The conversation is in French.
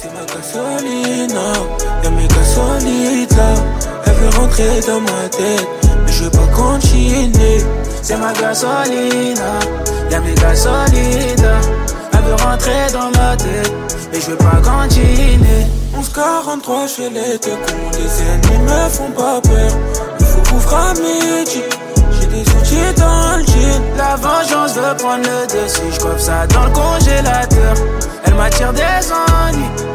C'est ma gasolina, y'a mes gasolides là. Elle veut rentrer dans ma tête, mais je veux pas continuer. C'est ma gasolina, y'a mes gasolides. Elle veut rentrer dans ma tête, mais je veux pas continuer. 11:43, je les deux cons. Les ennemis me font pas peur. Il faut couvrir à midi. J'ai des outils dans le jean. La vengeance veut prendre le dessus. J'coiffe ça dans le congélateur. Elle m'attire des ennuis.